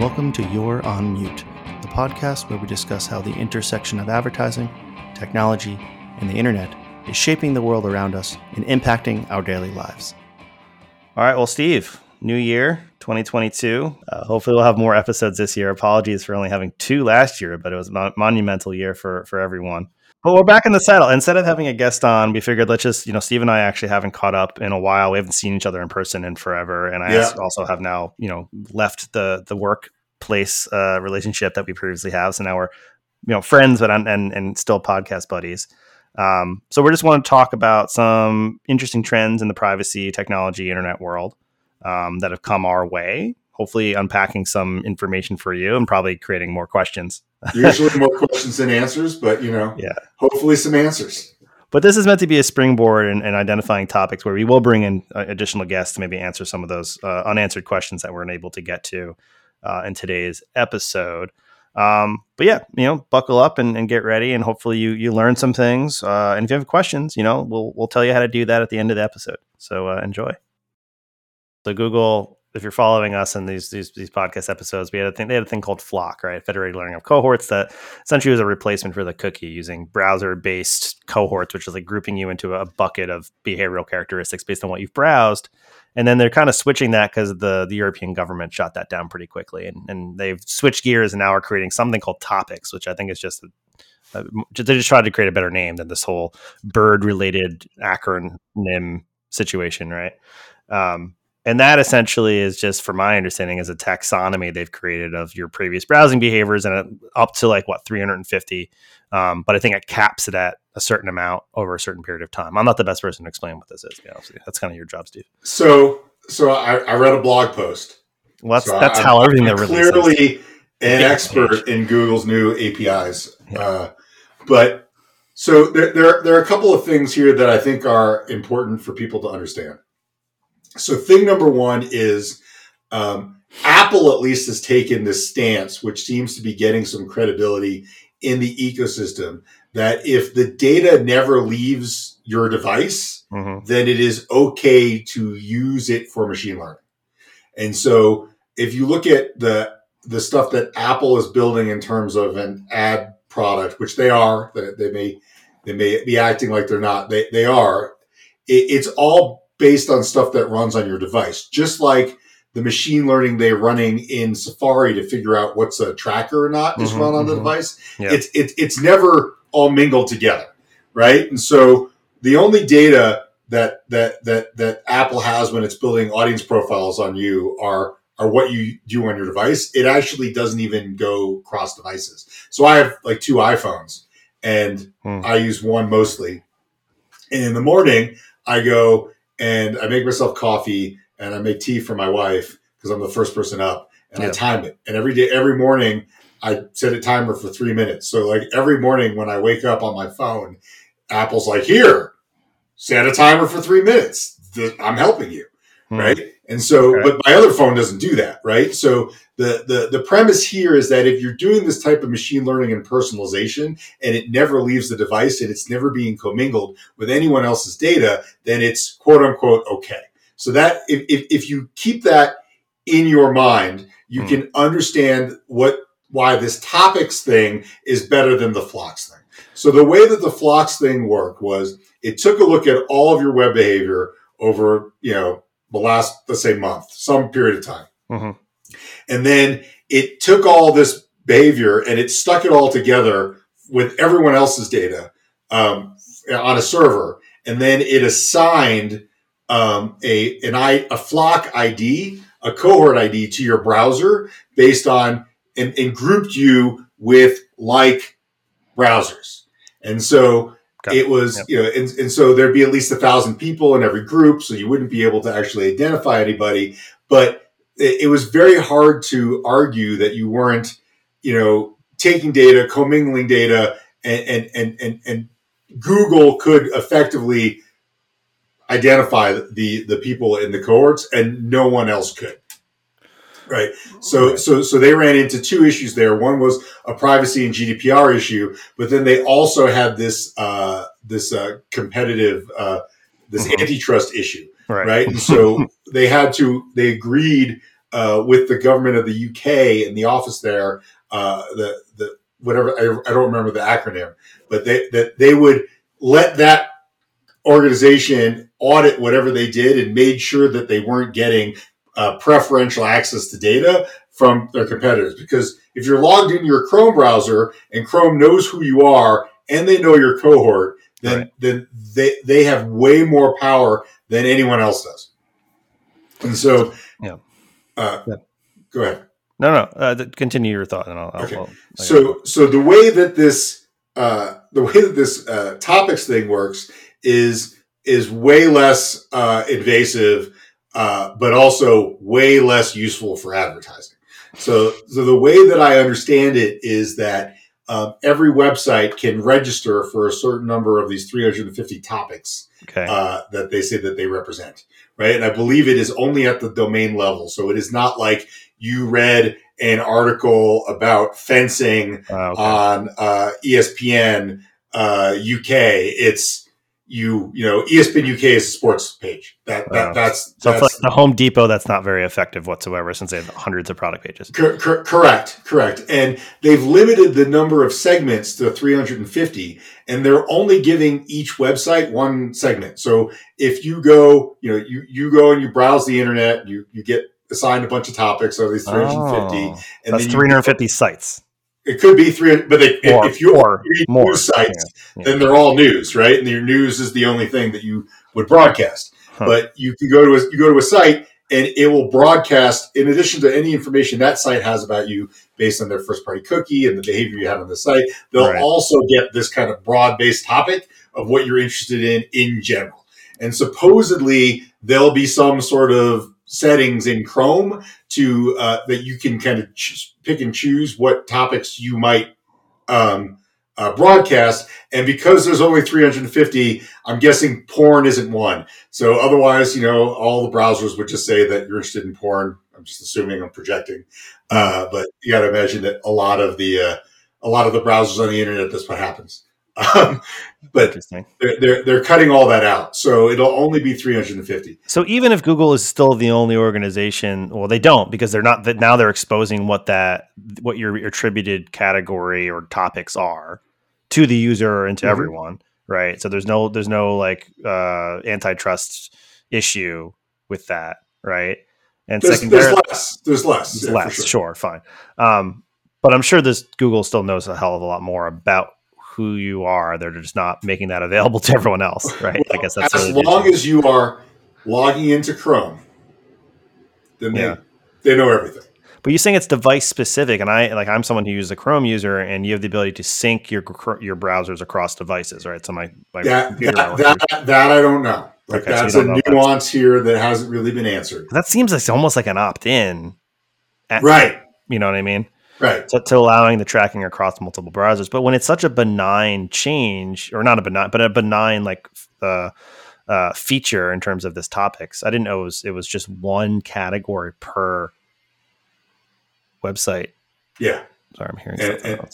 welcome to You're on Mute, the podcast where we discuss how the intersection of advertising, technology, and the internet is shaping the world around us and impacting our daily lives. All right, well, Steve, new year, 2022. Hopefully we'll have more episodes this year. Apologies for only having 2 last year, but it was a monumental year for everyone. But we're back in the saddle. Instead of having a guest on, we figured let's just, Steve and I actually haven't caught up in a while. We haven't seen each other in person in forever. And I also have now, left the workplace relationship that we previously have. So now we're, friends, but and still podcast buddies. So we just want to talk about some interesting trends in the privacy, technology, internet world that have come our way. Hopefully unpacking some information for you and probably creating more questions. Usually more questions than answers, but hopefully some answers. But this is meant to be a springboard in identifying topics where we will bring in additional guests to maybe answer some of those unanswered questions that we're unable to get to in today's episode. But yeah, buckle up and get ready, and hopefully you learn some things. And if you have questions, we'll tell you how to do that at the end of the episode. So enjoy. So Google, if you're following us in these podcast episodes, they had a thing called Flock, right? Federated Learning of Cohorts, that essentially was a replacement for the cookie, using browser-based cohorts, which is like grouping you into a bucket of behavioral characteristics based on what you've browsed. And then they're kind of switching that because the European government shot that down pretty quickly. And they've switched gears and now are creating something called Topics, which I think is just they just tried to create a better name than this whole bird-related acronym situation, right? And that essentially is just, from my understanding, is a taxonomy they've created of your previous browsing behaviors, and up to 350. But I think it caps it at a certain amount over a certain period of time. I'm not the best person to explain what this is. That's kind of your job, Steve. So I read a blog post. Well, that's how everything they're releasing. Clearly an expert in Google's new APIs. Yeah. But so there are a couple of things here that I think are important for people to understand. So thing number one is Apple at least has taken this stance, which seems to be getting some credibility in the ecosystem, that if the data never leaves your device, then it is okay to use it for machine learning. And so if you look at the stuff that Apple is building in terms of an ad product, which they are, they may be acting like they're not, they are, it's all based on stuff that runs on your device, just like the machine learning they're running in Safari to figure out what's a tracker or not is run on the device. Yeah. It's never all mingled together, right? And so the only data that Apple has when it's building audience profiles on you are what you do on your device. It actually doesn't even go cross devices. So I have 2 iPhones, and I use one mostly. And in the morning, I go and I make myself coffee and I make tea for my wife because I'm the first person up, and I time it. And every morning I set a timer for 3 minutes. So every morning when I wake up on my phone, Apple's like, here, set a timer for 3 minutes. I'm helping you. Right. And so, but my other phone doesn't do that. Right. So the premise here is that if you're doing this type of machine learning and personalization, and it never leaves the device and it's never being commingled with anyone else's data, then it's quote unquote okay. So that if you keep that in your mind, you can understand why this Topics thing is better than the Flocks thing. So the way that the Flocks thing worked was it took a look at all of your web behavior over, the last, let's say, month, some period of time. And then it took all this behavior and it stuck it all together with everyone else's data on a server. And then it assigned a Flock ID, a cohort ID to your browser based on, and grouped you with browsers. And so it was, and so there'd be at least 1,000 people in every group, so you wouldn't be able to actually identify anybody. But it was very hard to argue that you weren't, taking data, commingling data, and Google could effectively identify the people in the cohorts, and no one else could. Right. So they ran into 2 issues there. One was a privacy and GDPR issue, but then they also had this competitive, this antitrust issue. Right. And so they agreed with the government of the UK in the office there, the whatever I don't remember the acronym, but they would let that organization audit whatever they did and made sure that they weren't getting preferential access to data from their competitors. Because if you're logged in your Chrome browser and Chrome knows who you are and they know your cohort, then they have way more power than anyone else does. And so, yeah. Go ahead. No. Continue your thought, and Okay. So the way that this topics thing works is way less invasive, but also way less useful for advertising. So the way that I understand it is that every website can register for a certain number of these 350 topics that they say that they represent, right? And I believe it is only at the domain level. So it is not like you read an article about fencing on ESPN UK. It's ESPN UK is a sports page. That's for like the Home Depot. That's not very effective whatsoever, since they have hundreds of product pages. Correct. And they've limited the number of segments to 350, and they're only giving each website one segment. So if you go, you go and you browse the internet, you get assigned a bunch of topics of these 350, and that's 350 sites. It could be 300, but if you read news sites, then they're all news, right? And your news is the only thing that you would broadcast. But you can go to a site, and it will broadcast, in addition to any information that site has about you based on their first party cookie and the behavior you have on the site. They'll also get this kind of broad based topic of what you're interested in general. And supposedly there'll be some sort of settings in Chrome to that you can kind of pick and choose what topics you might broadcast. And because there's only 350, I'm guessing porn isn't one. So otherwise, all the browsers would just say that you're interested in porn. I'm just assuming, I'm projecting, but you got to imagine that a lot of the browsers on the internet, that's what happens. But they're cutting all that out, so it'll only be 350. So even if Google is still the only organization, well, they don't, because they're not. That now they're exposing what your attributed category or topics are to the user and to everyone, right? So there's no like antitrust issue with that, right? And there's less. Yeah, less. Sure, fine. But I'm sure Google still knows a hell of a lot more about who you are. They're just not making that available to everyone else, right? Well, I guess that's as long as you are logging into Chrome, then they know everything. But you're saying it's device specific, and I'm someone who uses a Chrome user, and you have the ability to sync your browsers across devices, right? So my that I don't know. That's a nuance here that hasn't really been answered. That seems like almost like an opt-in, right? You know what I mean? Right. To allowing the tracking across multiple browsers. But when it's such a benign change, or not a benign, but a benign feature in terms of this topics, I didn't know it was just one category per website. Yeah. Sorry, I'm hearing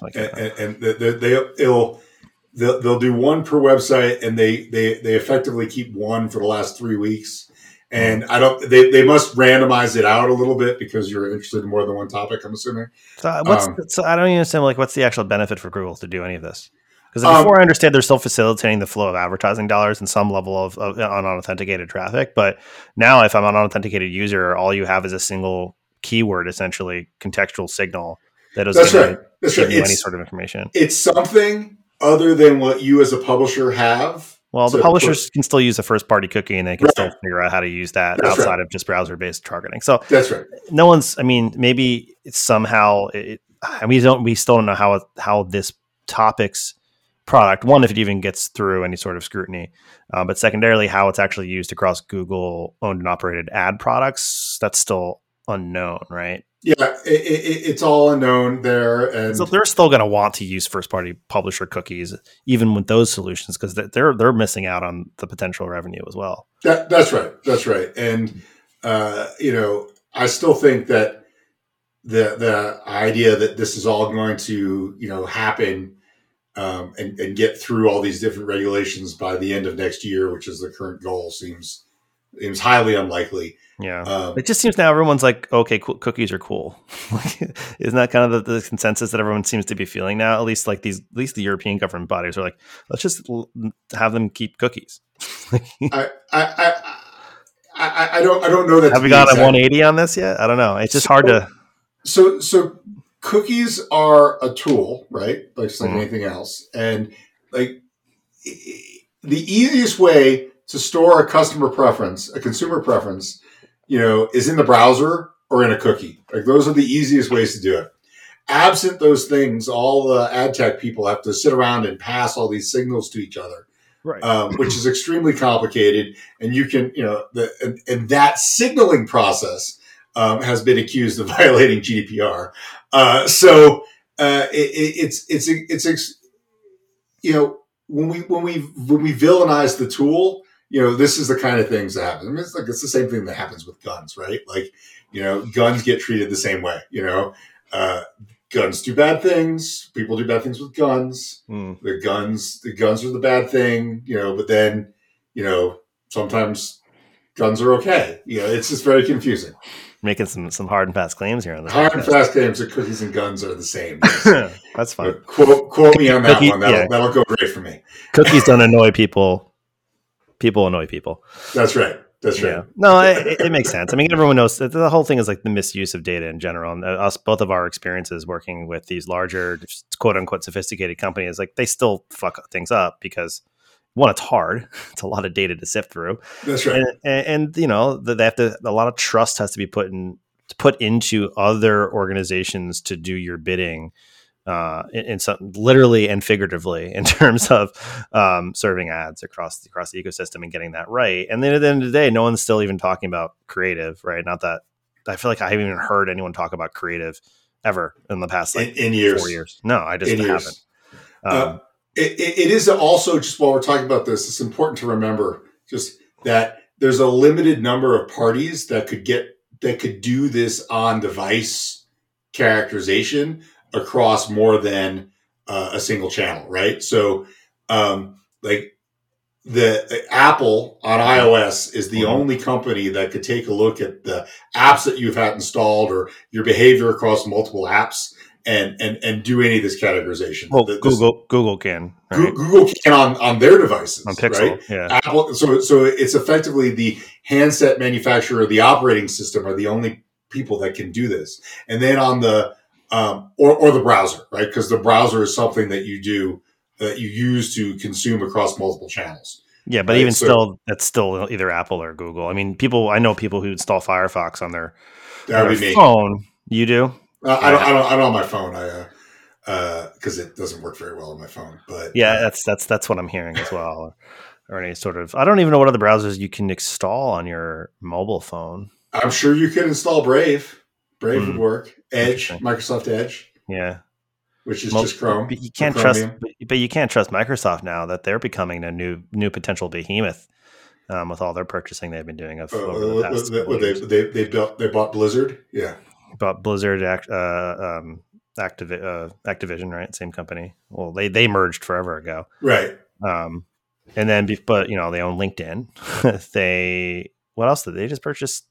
something else. They'll do one per website, and they effectively keep one for the last 3 weeks. And they must randomize it out a little bit because you're interested in more than one topic, I'm assuming. So I don't even understand, what's the actual benefit for Google to do any of this? Because before I understand, they're still facilitating the flow of advertising dollars and some level of unauthenticated traffic. But now if I'm an unauthenticated user, all you have is a single keyword, essentially contextual signal that doesn't give you any sort of information. It's something other than what you as a publisher have. Well, the publishers can still use a first-party cookie, and they can still figure out how to use that outside of just browser-based targeting. So that's right. No one's. I mean, maybe it's somehow. We still don't know how this topics product, one, if it even gets through any sort of scrutiny, but secondarily, how it's actually used across Google-owned and operated ad products. That's still unknown, right? Yeah, it's all unknown there, and so they're still going to want to use first-party publisher cookies, even with those solutions, because they're missing out on the potential revenue as well. That's right, and I still think that the idea that this is all going to happen and get through all these different regulations by the end of next year, which is the current goal, seems It was highly unlikely. Yeah. It just seems now everyone's like, okay, cool, cookies are cool. Isn't that kind of the consensus that everyone seems to be feeling now? At least at least the European government bodies are like, let's just have them keep cookies. I don't know that. Have we got a 180 on this yet? I don't know. It's just hard to. So cookies are a tool, right? Like just like anything else, and like the easiest way to store a customer preference, a consumer preference, is in the browser or in a cookie. Like those are the easiest ways to do it. Absent those things, all the ad tech people have to sit around and pass all these signals to each other, right? Which is extremely complicated. And you can, and that signaling process has been accused of violating GDPR. When we villainize the tool, this is the kind of things that happen. I mean, it's the same thing that happens with guns, right? Like, guns get treated the same way. Guns do bad things. People do bad things with guns. The guns are the bad thing. But then, sometimes guns are okay. It's just very confusing. Making some hard and fast claims here on this. Hard and fast claims that cookies and guns are the same. Yes. That's fine. Quote me on that one. That'll go great for me. Cookies don't annoy people. People annoy people. That's right. Yeah. No, it makes sense. I mean, everyone knows that the whole thing is like the misuse of data in general. And both of our experiences working with these larger, quote unquote, sophisticated companies, like they still fuck things up because one, it's hard. It's a lot of data to sift through. That's right. And they have to. A lot of trust has to be put into other organizations to do your bidding, in some literally and figuratively in terms of serving ads across the ecosystem and getting that right. And then at the end of the day, no one's still even talking about creative, right? Not that I feel like I haven't even heard anyone talk about creative ever in the past in years. 4 years. No, I just haven't. It is also, just while we're talking about this, it's important to remember just that there's a limited number of parties that could do this on device characterization across more than a single channel, right? So, like the Apple on iOS is the only company that could take a look at the apps that you've had installed or your behavior across multiple apps and do any of this categorization. Well, Google can. Right? Google can on their devices, on Pixel, right? Yeah. Apple. So it's effectively the handset manufacturer, the operating system are the only people that can do this. And then on the or the browser, right? Because the browser is something that you use to consume across multiple channels. Yeah, but right? Even still, that's still either Apple or Google. I mean, I know people who install Firefox on their phone. You do? I don't on my phone. Because it doesn't work very well on my phone. But yeah, that's what I'm hearing as well. Or any sort of, I don't even know what other browsers you can install on your mobile phone. I'm sure you could install Brave. Brave would work. Edge, Microsoft Edge. Yeah. Which is just Chrome. But you can't trust Microsoft now that they're becoming a new potential behemoth with all their purchasing they've been doing over the past they bought Blizzard. Yeah. Bought Blizzard, Activision, right? Same company. Well, they merged forever ago. Right. And then, but they own LinkedIn. What else did they just purchase?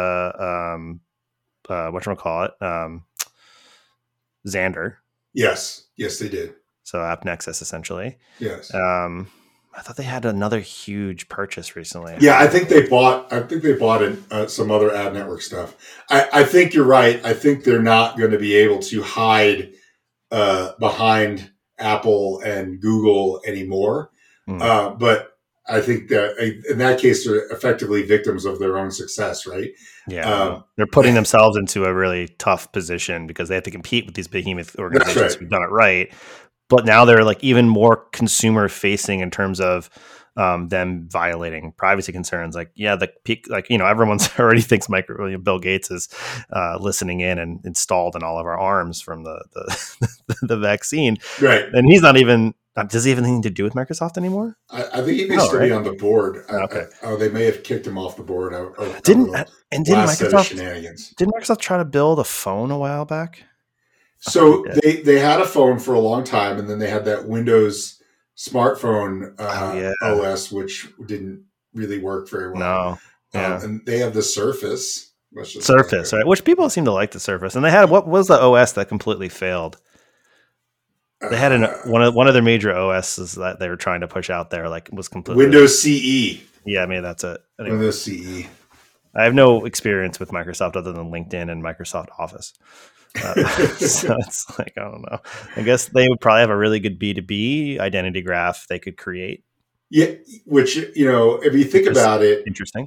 Whatchamacallit? Xandr. Yes, they did. So AppNexus, essentially. Yes. I thought they had another huge purchase recently. Yeah, I think they bought some other ad network stuff. I think you're right. I think they're not going to be able to hide behind Apple and Google anymore. But I think that in that case, they're effectively victims of their own success, right? Yeah, they're putting themselves into a really tough position because they have to compete with these behemoth organizations who've done it right. But now they're like even more consumer facing in terms of them violating privacy concerns. Like, yeah, the peak, like, everyone's already thinks Bill Gates is listening in and installed in all of our arms from the vaccine. Right. And he's not even, does he have anything to do with Microsoft anymore? I think he may still be on the board. Okay. They may have kicked him off the board. Didn't Microsoft try to build a phone a while back? So they had a phone for a long time, and then they had that Windows smartphone OS, which didn't really work very well. Yeah. And they have the Surface. Surface, right? Which people seem to like the Surface. And they had, what was the OS that completely failed? They had one of their major OSs that they were trying to push out there, like was completely Windows CE. Yeah, maybe that's it. Anyway, Windows CE. I have no experience with Microsoft other than LinkedIn and Microsoft Office. So it's like, I don't know. I guess they would probably have a really good B2B identity graph they could create. Yeah, which, if you think about it, interesting.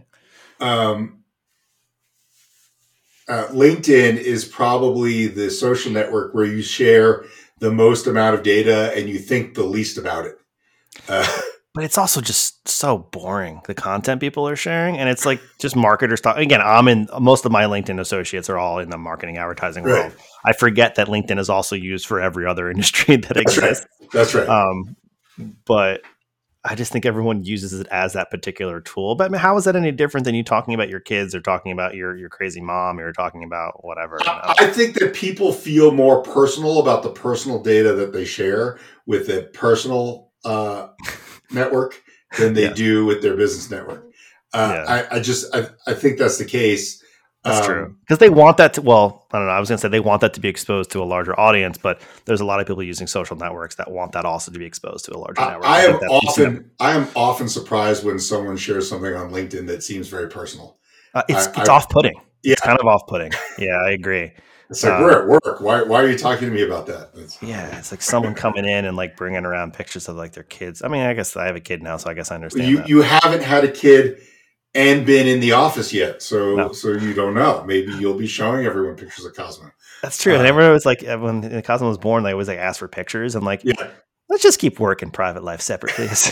LinkedIn is probably the social network where you share the most amount of data and you think the least about it. But it's also just so boring, the content people are sharing. And it's like just marketers talk. Again, most of my LinkedIn associates are all in the marketing advertising world. I forget that LinkedIn is also used for every other industry that exists. Right. That's right. But I just think everyone uses it as that particular tool. But I mean, how is that any different than you talking about your kids or talking about your crazy mom or talking about whatever? I think that people feel more personal about the personal data that they share with a personal network than they do with their business network. I think that's the case. That's true. Because they want that to, I don't know. I was going to say they want that to be exposed to a larger audience, but there's a lot of people using social networks that want that also to be exposed to a larger network. I am often surprised when someone shares something on LinkedIn that seems very personal. It's off-putting. Yeah. It's kind of off-putting. Yeah, I agree. It's like, we're at work. Why are you talking to me about that? It's like someone coming in and like bringing around pictures of like their kids. I mean, I guess I have a kid now, so I guess I understand that. You haven't had a kid and been in the office yet, so you don't know. Maybe you'll be showing everyone pictures of Cosmo. That's true. And everyone was like, when Cosmo was born, they always like ask for pictures. And like, let's just keep work and private life separate, please.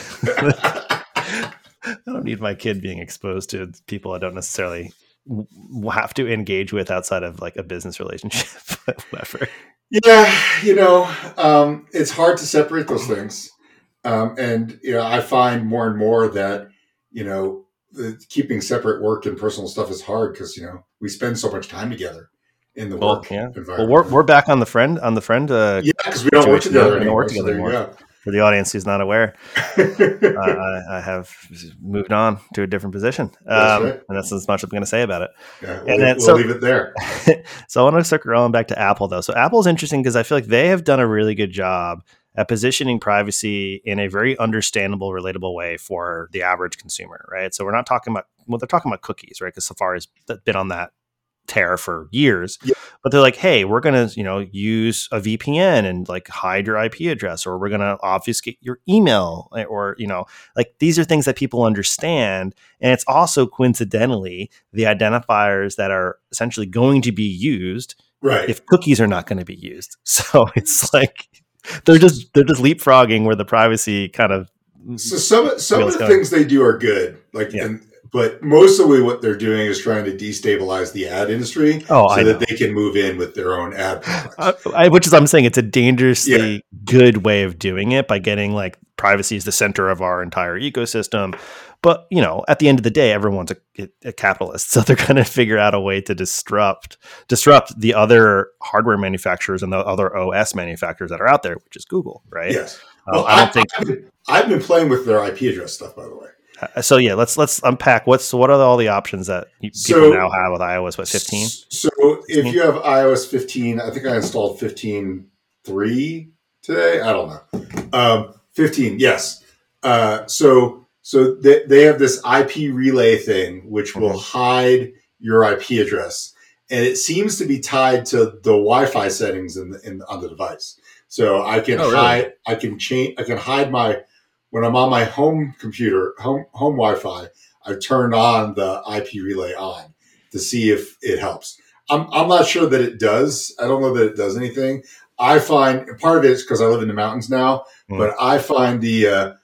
I don't need my kid being exposed to people I don't necessarily have to engage with outside of like a business relationship, whatever. Yeah, it's hard to separate those things, and I find more and more that keeping separate work and personal stuff is hard because we spend so much time together in the work environment. Well, we're back on the friend. Because we don't work together anymore. For the audience who's not aware, I have moved on to a different position, and that's as much as I'm going to say about it. Yeah, we'll leave it there. So I want to circle around back to Apple, though. So Apple's interesting because I feel like they have done a really good job at positioning privacy in a very understandable, relatable way for the average consumer, right? So we're not talking about, they're talking about cookies, right? Because Safari's been on that tear for years, but they're like, hey, we're going to, use a VPN and like hide your IP address, or we're going to obfuscate your email, or, like these are things that people understand. And it's also coincidentally the identifiers that are essentially going to be used if cookies are not going to be used. So it's like, they're just leapfrogging where the privacy kind of. So some of the things they do are good, but mostly what they're doing is trying to destabilize the ad industry so that they can move in with their own ad products. I'm saying it's a dangerously good way of doing it by getting like privacy is the center of our entire ecosystem. But, at the end of the day, everyone's a capitalist. So they're going to figure out a way to disrupt the other hardware manufacturers and the other OS manufacturers that are out there, which is Google, right? Yes. Well, I've been playing with their IP address stuff, by the way. So let's unpack what are all the options that people now have with iOS 15? So if you have iOS 15, I think I installed 15.3 today. I don't know. 15, yes. So they have this IP relay thing, which will hide your IP address, and it seems to be tied to the Wi-Fi settings on the device. So I can I can hide when I'm on my home computer, home Wi-Fi. I've turned on the IP relay on to see if it helps. I'm not sure that it does. I don't know that it does anything. I find part of it is because I live in the mountains now, but I find the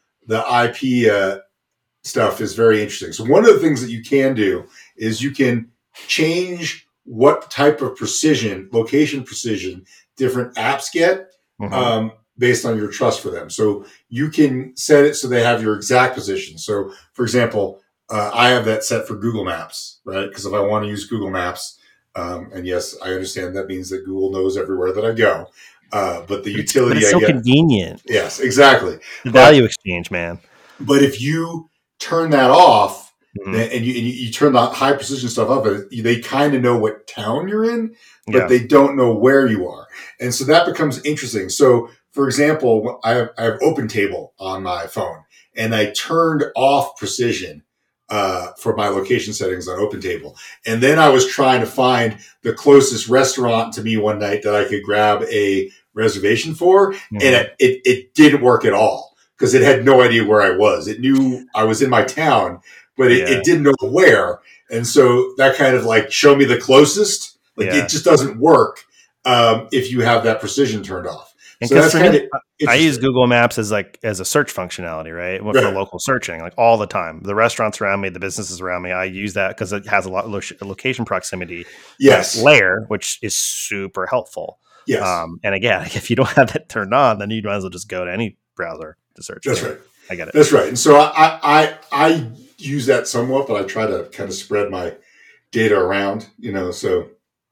IP stuff is very interesting. So one of the things that you can do is you can change what type of location precision different apps get based on your trust for them. So you can set it so they have your exact position. So for example, I have that set for Google Maps, right? Because if I want to use Google Maps, and yes, I understand that means that Google knows everywhere that I go. But the utility it's so convenient. Yes, exactly. The value exchange, man. But if you turn that off, Mhm. and you turn the high precision stuff up, and they kind of know what town you're in, but Yeah. they don't know where you are. And so that becomes interesting. So, for example, I have OpenTable on my phone, and I turned off precision for my location settings on OpenTable. And then I was trying to find the closest restaurant to me one night that I could grab a reservation for, Mhm. and it didn't work at all because it had no idea where I was. It knew I was in my town, but it didn't know where. And so that kind of like show me the closest. Like it just doesn't work if you have that precision turned off. And so that's kind of I use Google Maps as a search functionality, right? For local searching, like all the time. The restaurants around me, the businesses around me, I use that because it has a lot of location proximity layer, which is super helpful. Yes. And again, if you don't have that turned on, then you might as well just go to any browser to search. That's right. I get it. That's right. And so I use that somewhat, but I try to kind of spread my data around, so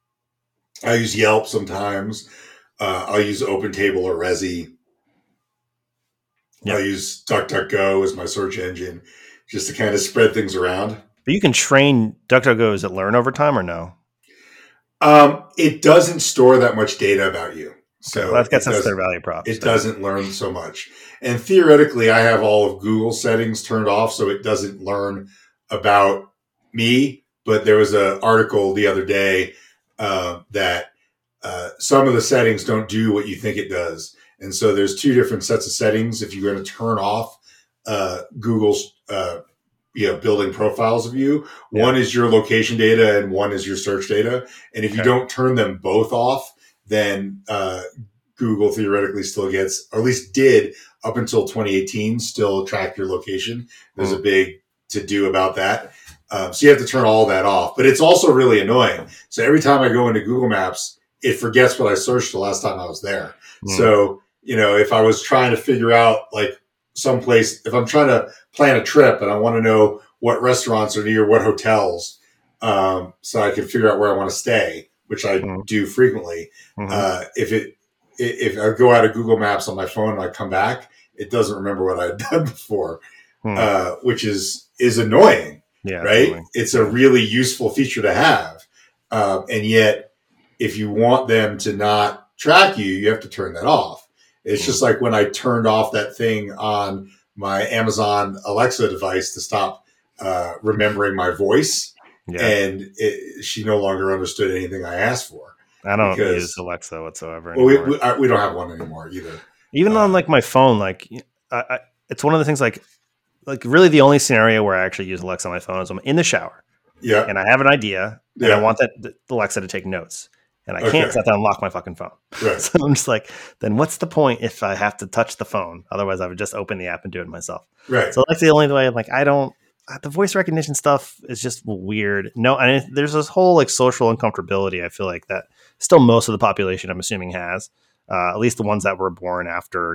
I use Yelp sometimes. I'll use OpenTable or Resy. Yep. I'll use DuckDuckGo as my search engine just to kind of spread things around. But you can train DuckDuckGo. Does it learn over time or no? It doesn't store that much data about you. So I guess that's their value prop. It doesn't learn so much. And theoretically, I have all of Google settings turned off, so it doesn't learn about me. But there was an article the other day that some of the settings don't do what you think it does. And so there's two different sets of settings. If you're going to turn off Google's building profiles of you, one is your location data and one is your search data. And if you don't turn them both off, then Google theoretically still gets, or at least did up until 2018, still track your location. There's a big to do about that. So you have to turn all that off. But it's also really annoying. So every time I go into Google Maps, it forgets what I searched the last time I was there. So, if I was trying to figure out like someplace, if I'm trying to plan a trip and I want to know what restaurants are near what hotels, so I can figure out where I want to stay, which I do frequently. If I go out of Google Maps on my phone and I come back, it doesn't remember what I had done before, which is annoying. Yeah, right. Totally. It's a really useful feature to have. And yet if you want them to not track you, you have to turn that off. It's just like when I turned off that thing on my Amazon Alexa device to stop remembering my voice. Yeah. And she no longer understood anything I asked for. I don't use Alexa whatsoever anymore. Well, we don't have one anymore either. Even on like my phone, like it's one of the things like really the only scenario where I actually use Alexa on my phone is I'm in the shower. Yeah. And I have an idea and I want that Alexa to take notes. And I can't sit down and lock my fucking phone. Right. So I'm just like, then what's the point if I have to touch the phone? Otherwise, I would just open the app and do it myself. Right. So that's the only way. Like, the voice recognition stuff is just weird. No, and there's this whole like social uncomfortability. I feel like that still most of the population, I'm assuming, has at least the ones that were born after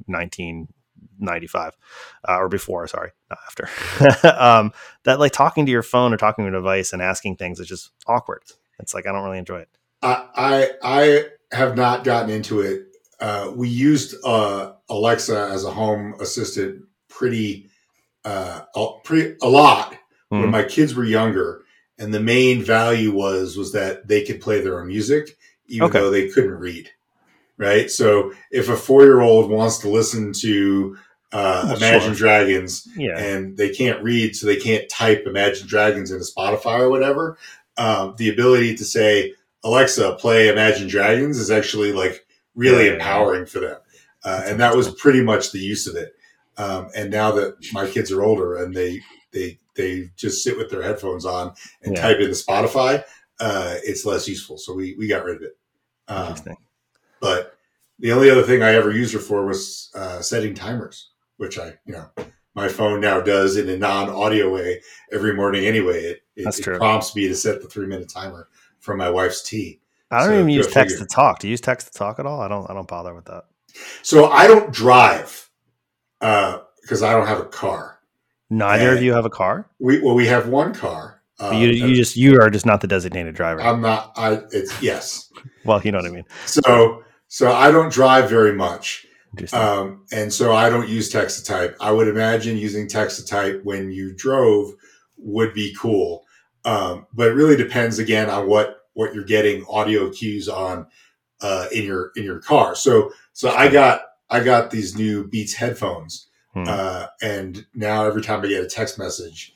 1995 or before. Sorry, not after. That like talking to your phone or talking to a device and asking things is just awkward. It's like I don't really enjoy it. I have not gotten into it. We used Alexa as a home assistant pretty a lot when my kids were younger, and the main value was that they could play their own music even though they couldn't read. Right, so if a 4-year-old wants to listen to Imagine Dragons and they can't read, so they can't type Imagine Dragons into Spotify or whatever, the ability to say, Alexa, play Imagine Dragons is actually like really empowering for them. And that was pretty much the use of it. And now that my kids are older and they just sit with their headphones on and type into Spotify, it's less useful. So we got rid of it. Interesting. But the only other thing I ever used her for was setting timers, which my phone now does in a non-audio way every morning anyway. It prompts me to set the 3-minute timer for my wife's tea. I don't even use text to talk. Do you use text to talk at all? I don't bother with that. So I don't drive because I don't have a car. Neither of you have a car? We have one car. You are just not the designated driver. I'm not. Yes. Well, you know what I mean. So I don't drive very much. And so I don't use text to type. I would imagine using text to type when you drove would be cool. But it really depends again on what you're getting audio cues on in your car. So I got these new Beats headphones, and now every time I get a text message,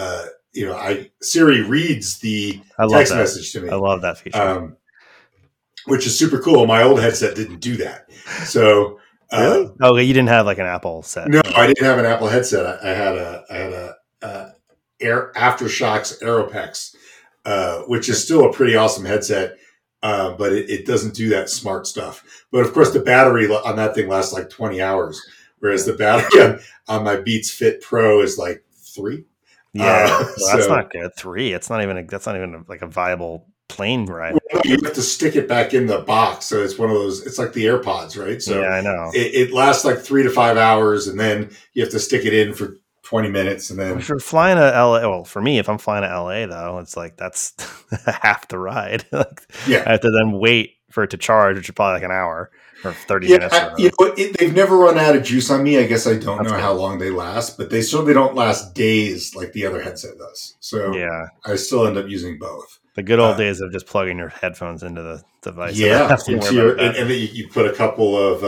Siri reads the text message to me. I love that feature, which is super cool. My old headset didn't do that. So really? You didn't have like an Apple set? No, I didn't have an Apple headset. I had a Aftershokz Aeropex, which is still a pretty awesome headset, but it doesn't do that smart stuff. But of course, the battery on that thing lasts like 20 hours, whereas the battery on my Beats Fit Pro is like 3. Yeah, that's not good. 3. That's not even like a viable plane ride. Well, you have to stick it back in the box, so it's one of those. It's like the AirPods, right? So yeah, I know. It lasts like 3 to 5 hours, and then you have to stick it in for 20 minutes, and then if you're flying to LA, well, for me, if I'm flying to LA though, it's like that's half the ride. I have to then wait for it to charge, which is probably like an hour or 30 minutes. They've never run out of juice on me. I guess I don't know how long they last, but they certainly don't last days like the other headset does. So yeah, I still end up using both. The good old days of just plugging your headphones into the device. Yeah, and then you put a couple of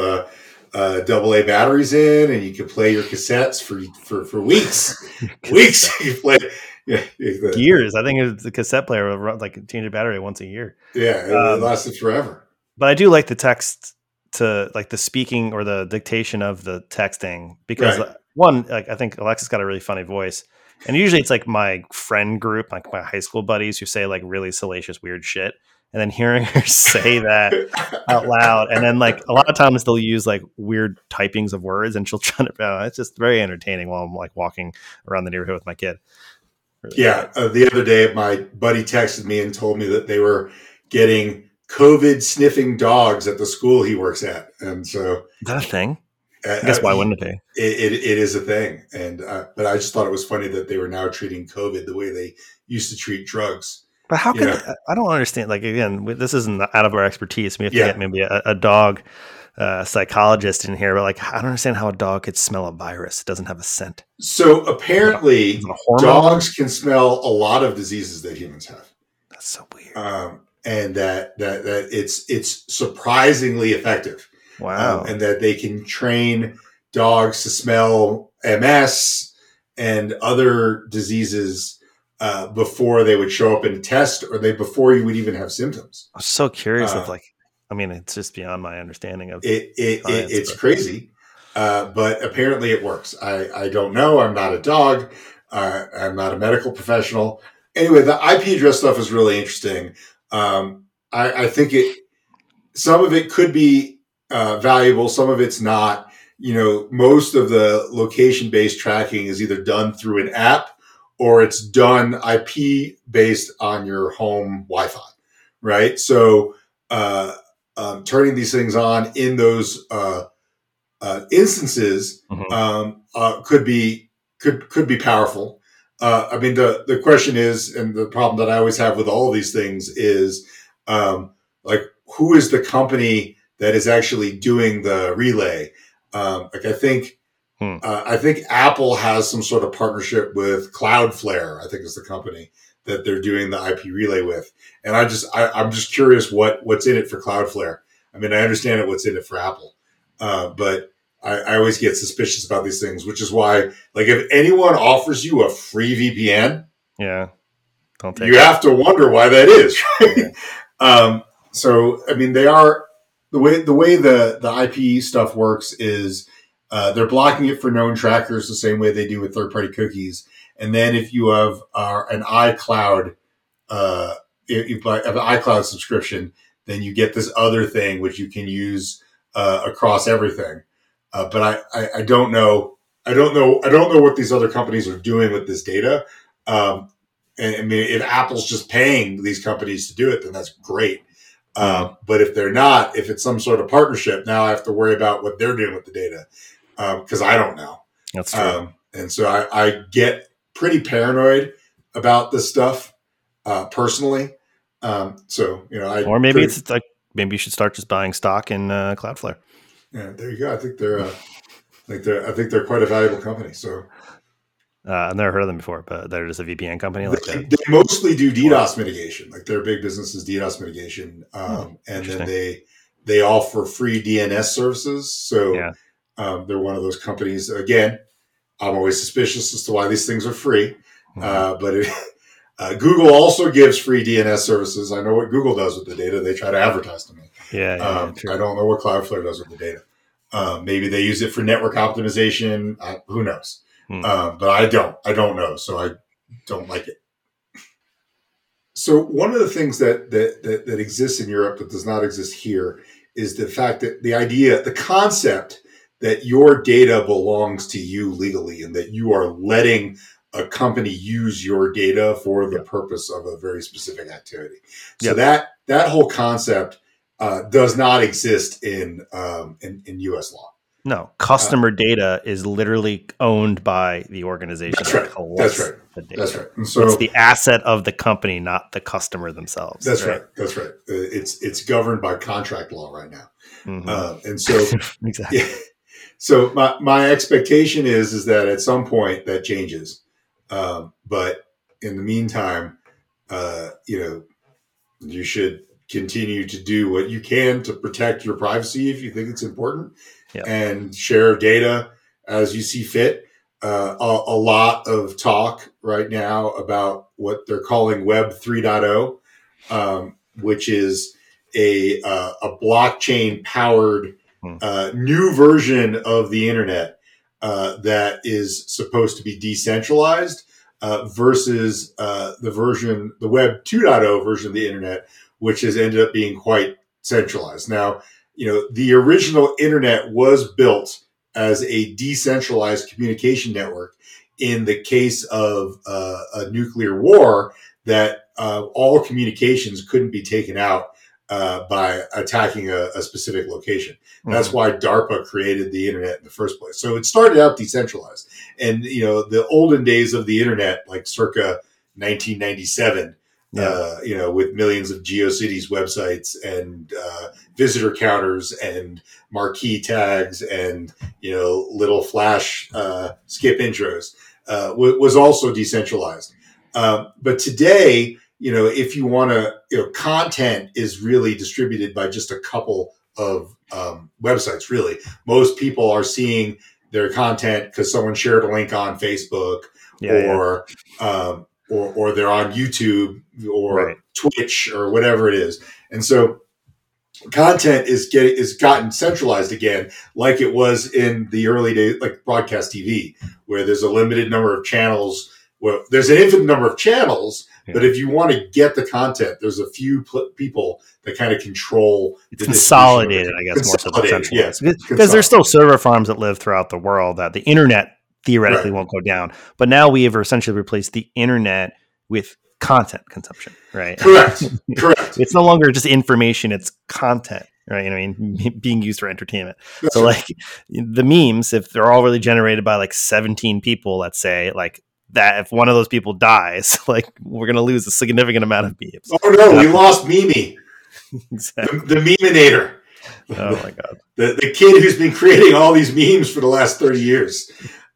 AA batteries in, and you can play your cassettes for weeks. Weeks you play. Yeah, years. I think the cassette player would like change a battery once a year. Yeah, it lasted forever. But I do like the text to like the speaking or the dictation of the texting because one, like I think Alexa's got a really funny voice. And usually it's like my friend group, like my high school buddies who say like really salacious, weird shit. And then hearing her say that out loud. And then like a lot of times they'll use like weird typings of words and she'll try to, it's just very entertaining while I'm like walking around the neighborhood with my kid. Really the other day, my buddy texted me and told me that they were getting COVID sniffing dogs at the school he works at. And so is that a thing? I guess why wouldn't it be? It is a thing, and but I just thought it was funny that they were now treating COVID the way they used to treat drugs. But how can I don't understand? Like again, this isn't out of our expertise. We have to get maybe a dog psychologist in here. But like, I don't understand how a dog could smell a virus. It doesn't have a scent. So apparently, dogs can smell a lot of diseases that humans have. That's so weird. And that it's surprisingly effective. Wow. And that they can train dogs to smell MS and other diseases before they would show up in a test or before you would even have symptoms. I'm so curious of it's just beyond my understanding of it. It's crazy, but apparently it works. I don't know. I'm not a dog. I'm not a medical professional. Anyway, the IP address stuff is really interesting. I think some of it could be valuable. Some of it's not. Most of the location-based tracking is either done through an app or it's done IP based on your home Wi-Fi, right? So turning these things on in those instances could be powerful. I mean, the question is, and the problem that I always have with all of these things is, who is the company that is actually doing the relay? I think Apple has some sort of partnership with Cloudflare, I think is the company that they're doing the IP relay with. And I'm just curious what's in it for Cloudflare. I mean, I understand what's in it for Apple, but I always get suspicious about these things, which is why, like, if anyone offers you a free VPN, don't take you have to wonder why that is. Right? So, I mean, they are. The way the IP stuff works is they're blocking it for known trackers the same way they do with third-party cookies. And then if you have an iCloud, if you have an iCloud subscription, then you get this other thing which you can use across everything. But I don't know. I don't know what these other companies are doing with this data. And I mean, if Apple's just paying these companies to do it, then that's great. But if they're not, if it's some sort of partnership, now I have to worry about what they're doing with the data because I don't know. That's true. And so I get pretty paranoid about this stuff personally. Or maybe it's like maybe you should start just buying stock in Cloudflare. Yeah, there you go. I think they're quite a valuable company. So I've never heard of them before, but they're just a VPN company. They mostly do DDoS mitigation. Like their big business is DDoS mitigation, and then they offer free DNS services. So they're one of those companies. Again, I'm always suspicious as to why these things are free, but Google also gives free DNS services. I know what Google does with the data. They try to advertise to me. I don't know what Cloudflare does with the data. Maybe they use it for network optimization. Who knows? But I don't know. So I don't like it. So one of the things that exists in Europe that does not exist here is the fact that the concept that your data belongs to you legally and that you are letting a company use your data for the purpose of a very specific activity. So that whole concept does not exist in U.S. law. No, customer data is literally owned by the organization. That's right. That's right. That's right. And so it's the asset of the company, not the customer themselves. That's right. That's right. It's governed by contract law right now. And so exactly. Yeah, so my expectation is that at some point that changes. But in the meantime, you should continue to do what you can to protect your privacy if you think it's important. And share data as you see fit. A lot of talk right now about what they're calling Web 3.0, which is a blockchain powered new version of the internet that is supposed to be decentralized versus the Web 2.0 version of the internet, which has ended up being quite centralized. Now, the original internet was built as a decentralized communication network in the case of a nuclear war that all communications couldn't be taken out by attacking a specific location. That's why DARPA created the internet in the first place. So it started out decentralized. And, the olden days of the internet, like circa 1997, with millions of GeoCities websites and visitor counters and marquee tags and little flash skip intros was also decentralized. But today, if you want to, content is really distributed by just a couple of websites. Really, most people are seeing their content because someone shared a link on Facebook or they're on YouTube or Twitch or whatever it is. And so content is gotten centralized again, like it was in the early days, like broadcast TV, where there's a limited number of channels. Well, there's an infinite number of channels, but if you want to get the content, there's a few people that kind of control. It's consolidated, I guess, more so than centralized. Because there's still server farms that live throughout the world that the internet theoretically won't go down. But now we have essentially replaced the internet with content consumption, right? Correct. It's no longer just information, it's content, right? Being used for entertainment. That's like the memes, if they're all really generated by like 17 people, let's say, like that, if one of those people dies, like we're going to lose a significant amount of memes. Oh no, we lost Mimi. Exactly. The Meminator. Oh my God. The kid who's been creating all these memes for the last 30 years.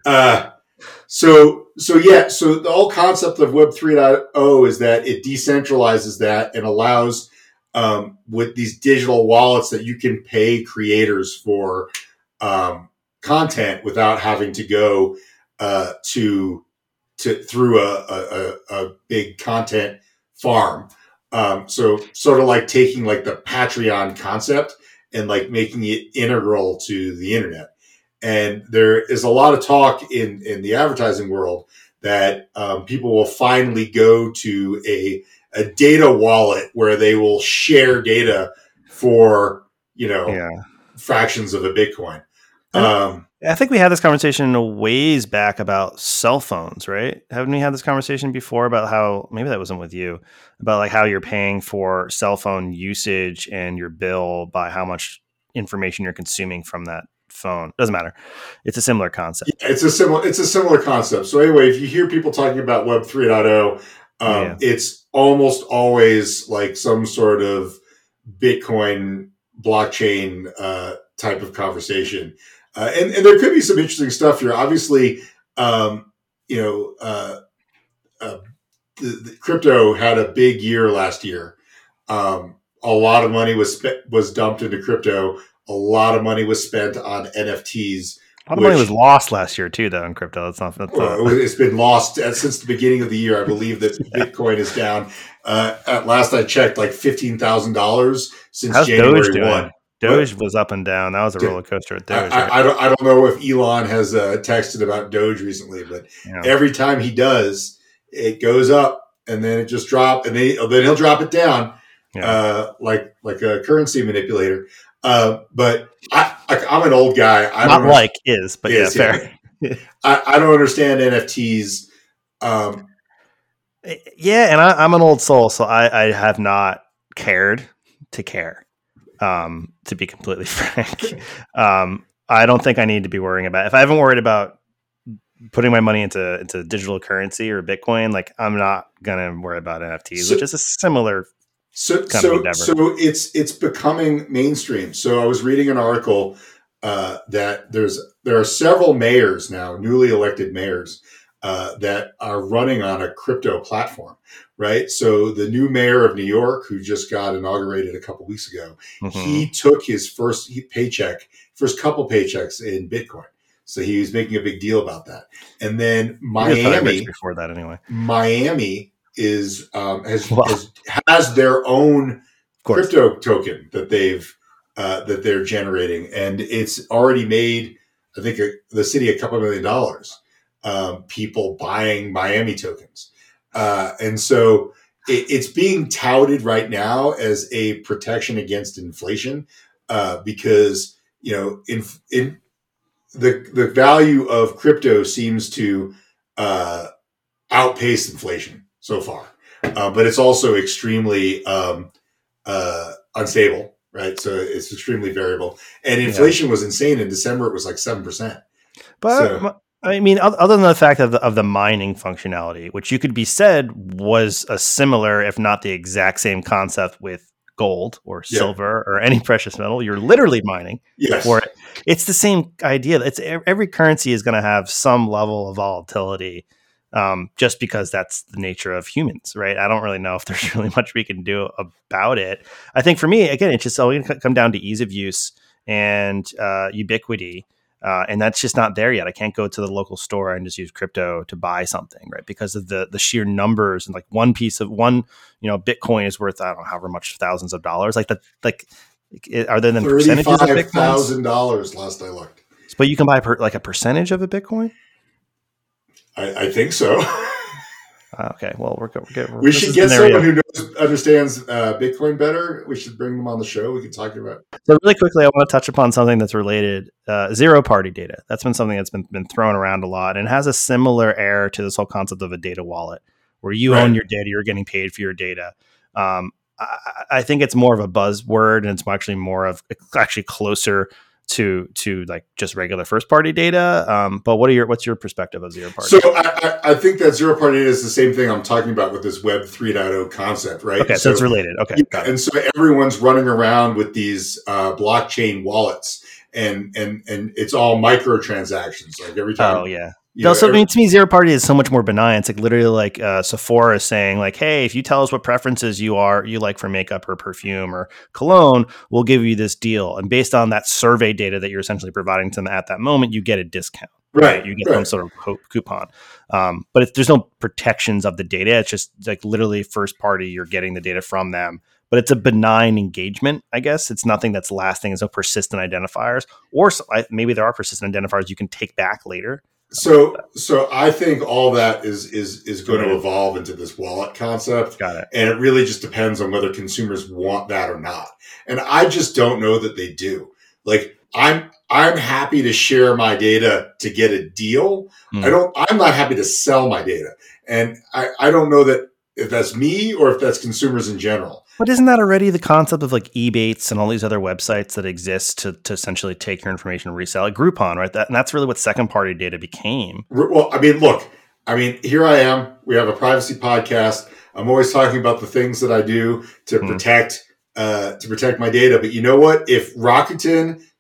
So the whole concept of Web 3.0 is that it decentralizes that and allows with these digital wallets that you can pay creators for content without having to go through a big content farm. So sort of like taking like the Patreon concept and like making it integral to the internet. And there is a lot of talk in the advertising world that people will finally go to a data wallet where they will share data for, fractions of a Bitcoin. I think we had this conversation a ways back about cell phones, right? Haven't we had this conversation before about how, maybe that wasn't with you, about like how you're paying for cell phone usage and your bill by how much information you're consuming from that phone. Doesn't matter. It's a similar concept. Yeah, it's a similar concept. So anyway, if you hear people talking about Web 3.0, it's almost always like some sort of Bitcoin blockchain type of conversation. And there could be some interesting stuff here. Obviously, you know, the crypto had a big year last year. A lot of money was dumped into crypto. A lot of money was spent on NFTs. A lot of money was lost last year too, though, in crypto. It's been lost since the beginning of the year. I believe that Bitcoin is down. At last I checked, like $15,000 since How's January Doge 1. Doge was up and down. That was a roller coaster at Doge. I don't know if Elon has texted about Doge recently, but every time he does, it goes up and then it just drops, and then he'll drop it down, like a currency manipulator. But I'm an old guy. Fair. I don't understand NFTs. And I'm an old soul, so I have not cared to care. To be completely frank, I don't think I need to be worrying about. If I haven't worried about putting my money into digital currency or Bitcoin, like I'm not gonna worry about NFTs, which is a similar. So it's becoming mainstream. So I was reading an article that there are several mayors now, newly elected mayors, that are running on a crypto platform, right? So the new mayor of New York, who just got inaugurated a couple weeks ago, he took his first couple paychecks in Bitcoin. So he was making a big deal about that. And then Miami, before that anyway, Miami is has their own crypto token that they're generating, and it's already made, I think, the city a couple $1 million. People buying Miami tokens, and so it's being touted right now as a protection against inflation, because in the value of crypto seems to outpace inflation so far, but it's also extremely unstable, right? So it's extremely variable, and inflation was insane in December. It was like 7%. But I mean, other than the fact of the mining functionality, which you could be said was a similar, if not the exact same concept with gold or silver or any precious metal, you're literally mining for it. It's the same idea. It's every currency is going to have some level of volatility, just because that's the nature of humans, right? I don't really know if there's really much we can do about it. I think for me, again, it's just always going to come down to ease of use and ubiquity. And that's just not there yet. I can't go to the local store and just use crypto to buy something, right? Because of the sheer numbers, and like one Bitcoin is worth, I don't know, however much, thousands of dollars. Are there then percentages of Bitcoin? $35,000 last I looked. But you can buy a percentage of a Bitcoin? I think so. Okay, well, we should get someone who understands Bitcoin better. We should bring them on the show. We can talk about it. So really quickly, I want to touch upon something that's related. Zero-party data. That's been something that's been thrown around a lot, and has a similar air to this whole concept of a data wallet, where you own your data, you're getting paid for your data. I think it's more of a buzzword, and it's actually closer to like just regular first party data. But what's your perspective of zero party? So I think that zero party data is the same thing I'm talking about with this Web 3.0 concept, right? Okay, so it's related. Okay. Yeah, and so everyone's running around with these blockchain wallets, and it's all microtransactions. Like every time. Oh yeah. To me, zero party is so much more benign. It's like literally like Sephora is saying like, hey, if you tell us what preferences you like for makeup or perfume or cologne, we'll give you this deal. And based on that survey data that you're essentially providing to them at that moment, you get a discount. Right. You get some sort of coupon. But there's no protections of the data. It's just like literally first party, you're getting the data from them. But it's a benign engagement, I guess. It's nothing that's lasting. There's no persistent identifiers. Or maybe there are persistent identifiers you can take back later. So I think all that is going to evolve into this wallet concept. Got it. And it really just depends on whether consumers want that or not. And I just don't know that they do. Like I'm happy to share my data to get a deal. I'm not happy to sell my data. And I don't know that if that's me or if that's consumers in general. But isn't that already the concept of like Ebates and all these other websites that exist to essentially take your information and resell it? Groupon, right? And that's really what second party data became. Well, I mean, here I am. We have a privacy podcast. I'm always talking about the things that I do to protect my data. But you know what? If Rakuten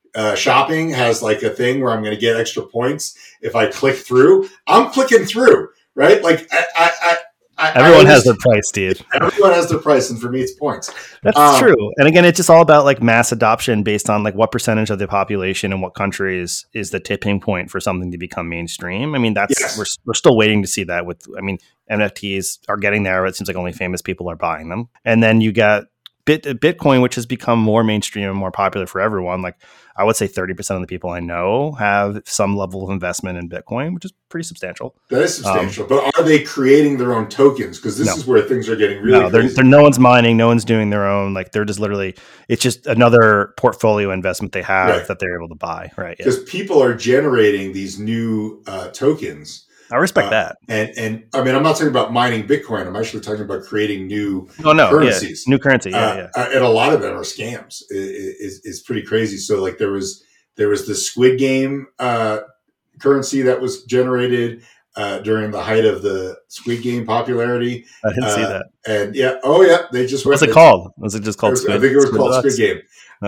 shopping has like a thing where I'm going to get extra points if I click through. I'm clicking through, right? Like everyone has their price, Steve. Everyone has their price, and for me, it's points. That's true. And again, it's just all about like mass adoption based on like what percentage of the population and what countries is the tipping point for something to become mainstream. I mean, we're still waiting to see that with. I mean, NFTs are getting there. It seems like only famous people are buying them, and then you got Bitcoin, which has become more mainstream and more popular for everyone. Like I would say 30% of the people I know have some level of investment in Bitcoin, which is pretty substantial. That is substantial. But are they creating their own tokens? Because this is where things are getting really crazy. No one's mining. No one's doing their own. Like they're just literally, it's just another portfolio investment they have that they're able to buy. Right. Because people are generating these new tokens. I respect that. And I mean, I'm not talking about mining Bitcoin. I'm actually talking about creating new currencies. New currency. Yeah. And a lot of them are scams. It's pretty crazy. So like there was the Squid Game currency that was generated during the height of the Squid Game popularity. I didn't see that. And they just what's it called? Was it just called Squid? I think it was called Squid Game.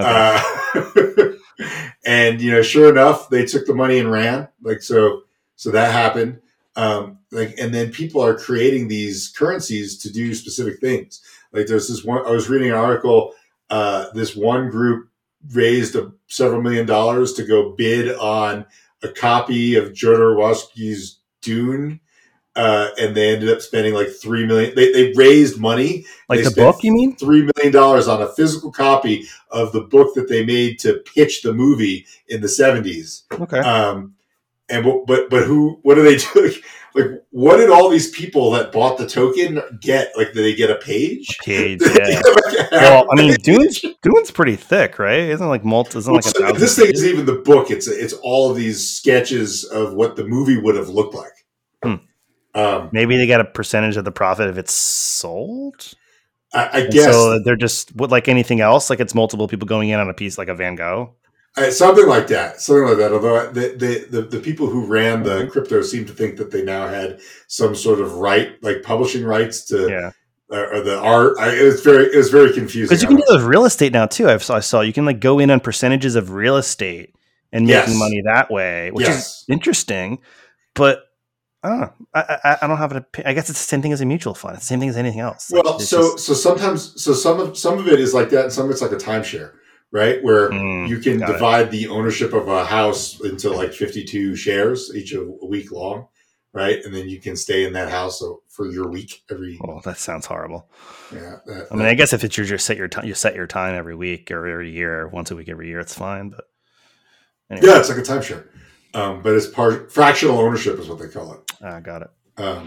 Okay. And sure enough, they took the money and ran. Like so that happened. And then people are creating these currencies to do specific things. Like there's this one, I was reading an article, this one group raised several $1 million to go bid on a copy of Jodorowsky's Dune. And they ended up spending like $3 million. They raised money. Like the book, you mean? $3 million on a physical copy of the book that they made to pitch the movie in the 70s. Okay. But what do they do? Like, what did all these people that bought the token get? Like, did they get a page? Yeah. Well, I mean, Dune's pretty thick, right? Isn't it like this thing isn't even the book. It's all of these sketches of what the movie would have looked like. Maybe they get a percentage of the profit if it's sold. I guess. So they're just like anything else. Like it's multiple people going in on a piece, like a Van Gogh. Something like that. Although the people who ran the crypto seem to think that they now had some sort of right, like publishing rights to, or the art. It was very confusing. Because you can do those real estate now too. I saw you can like go in on percentages of real estate and making money that way, which is interesting. But I don't have an opinion. I guess it's the same thing as a mutual fund. It's the same thing as anything else. Well, so sometimes some of it is like that, and some of it's like a timeshare. Right, where you can divide the ownership of a house into like 52 shares, each a week long, right? And then you can stay in that house for your week every. Oh, that sounds horrible. Yeah, I mean, I guess if it's you set your time every week or every year, once a week every year, it's fine. But anyway. Yeah, it's like a timeshare, but it's fractional ownership is what they call it. Got it.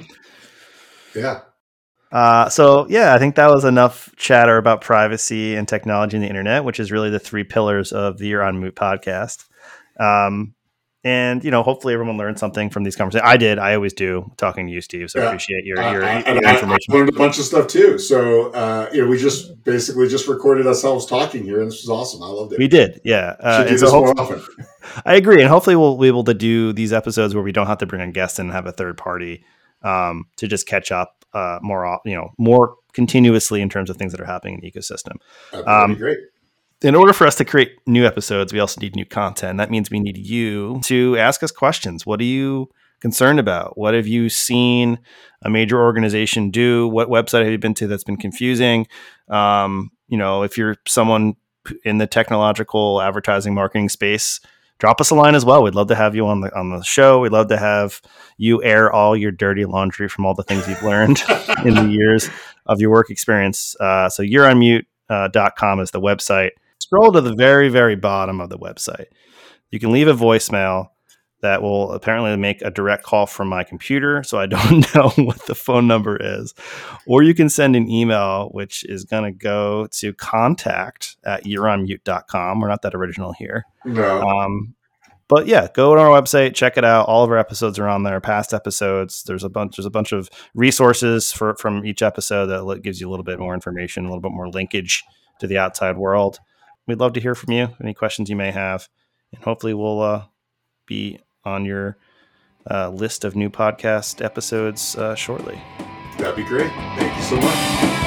Yeah. I think that was enough chatter about privacy and technology and the internet, which is really the three pillars of the You're on Mute podcast. And hopefully everyone learned something from these conversations. I did. I always do, talking to you, Steve. So I appreciate your information. I learned a bunch of stuff too. So, we just basically recorded ourselves talking here, and this was awesome. I loved it. We did. Yeah. Should do this more often. I agree. And hopefully we'll be able to do these episodes where we don't have to bring in guests and have a third party, to just catch up more continuously in terms of things that are happening in the ecosystem. That'd be great. In order for us to create new episodes, we also need new content. That means we need you to ask us questions. What are you concerned about? What have you seen a major organization do? What website have you been to that's been confusing? If you're someone in the technological advertising marketing space, drop us a line as well. We'd love to have you on the show. We'd love to have you air all your dirty laundry from all the things you've learned in the years of your work experience. So you'reonmute.com is the website. Scroll to the very, very bottom of the website. You can leave a voicemail that will apparently make a direct call from my computer, so I don't know what the phone number is. Or you can send an email, which is going to go to contact@you'reonmute.com. We're not that original here. No. But yeah, go to our website, check it out. All of our episodes are on there, past episodes. There's a bunch of resources from each episode that gives you a little bit more information, a little bit more linkage to the outside world. We'd love to hear from you, any questions you may have. And hopefully we'll be on your list of new podcast episodes shortly. That'd be great. Thank you so much.